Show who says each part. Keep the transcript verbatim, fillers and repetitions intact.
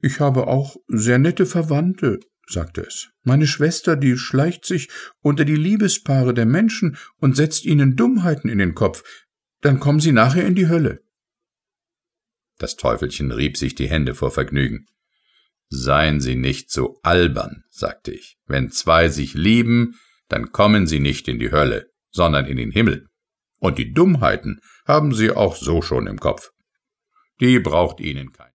Speaker 1: »Ich habe auch sehr nette Verwandte«, sagte es. »Meine Schwester, die schleicht sich unter die Liebespaare der Menschen und setzt ihnen Dummheiten in den Kopf. Dann kommen sie nachher in die Hölle.«
Speaker 2: Das Teufelchen rieb sich die Hände vor Vergnügen. »Seien Sie nicht so albern«, sagte ich. »Wenn zwei sich lieben, dann kommen sie nicht in die Hölle, sondern in den Himmel. Und die Dummheiten haben sie auch so schon im Kopf. Die braucht Ihnen kein